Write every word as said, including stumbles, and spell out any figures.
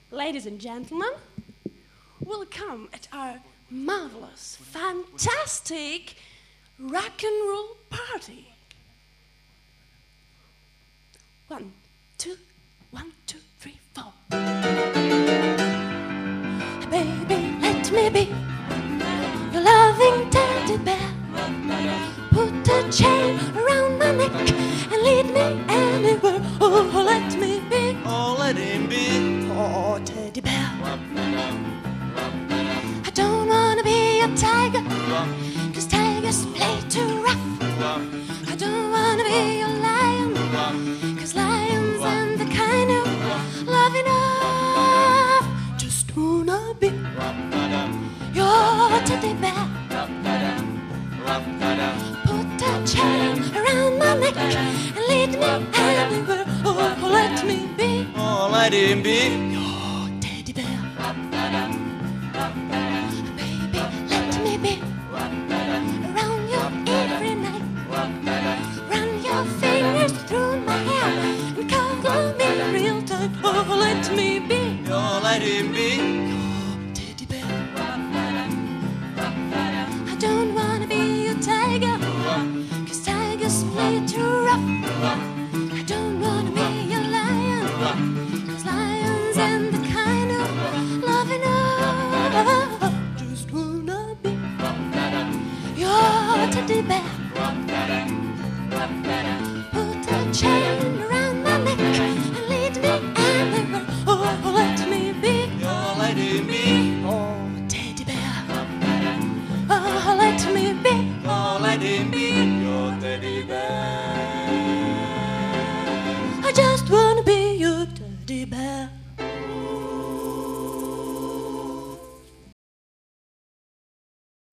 Ladies and gentlemen, welcome at our marvelous, fantastic rock and roll party. One, two, one, two, three, four. Baby, let me be your loving teddy bear. Put a chain around my neck and lead me anywhere. Oh, let me be. Oh, let him be. Oh, teddy bear. I don't wanna be a tiger, cause tigers play too rough. I don't wanna be a lion, cause lions aren't the kind of love enough. Just wanna be your teddy bear. Put a chain around my neck and lead me anywhere. Oh, let me be. Oh, let him be. Your teddy bear. Baby, let me be around you every night. Run your fingers through my hair and cover me real tight. Oh, let me be. Oh, let him be.